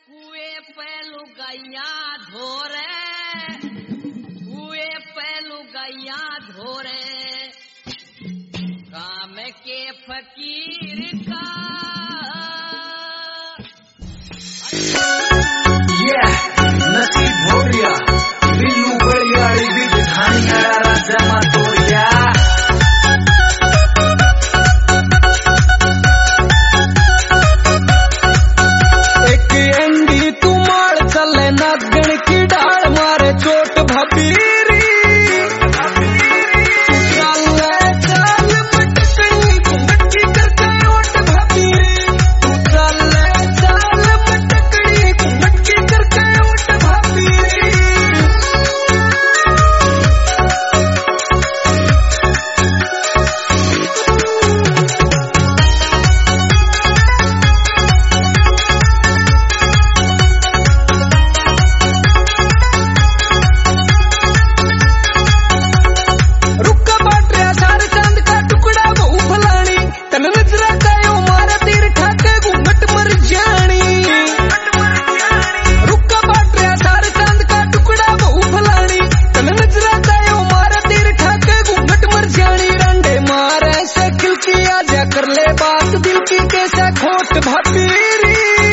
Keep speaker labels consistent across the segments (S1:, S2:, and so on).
S1: कुएं पे लुगाइया धोरे, कुएं पे लुगाइया धोरे, काम के फकीर का।
S2: नसीब हो गया बिल्लू बढ़िया बिठानी राजा मातोरिया। एक एंडी तुमाड़ चले नागण की डाल मारे चोट भपीरी। कर ले बात दिल की कैसे खोट भपीरी।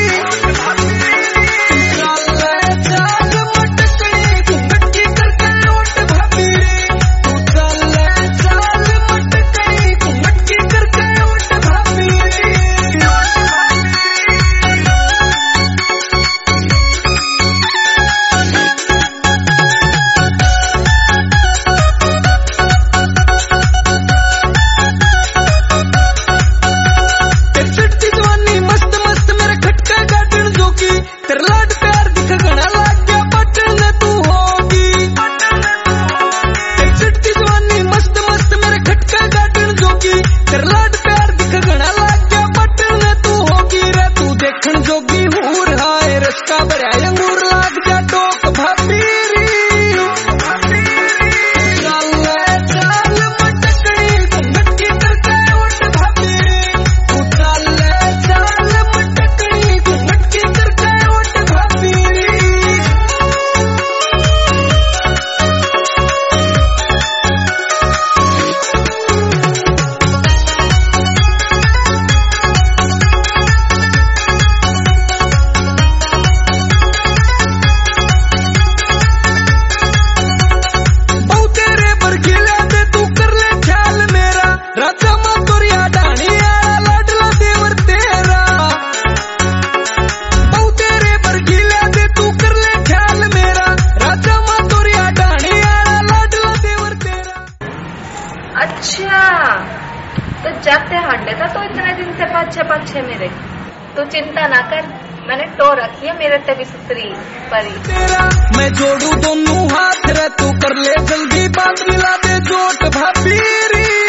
S3: अच्छा तो जाते हांडे था तो इतने दिन से पाछे मेरे, तो चिंता ना कर, मैंने टो रखी है मेरे ते भी सुतरी परी।
S2: मैं जोड़ू दोनों हाथ रे तू कर ले जल्दी बात मिला दे जोट भपीरी।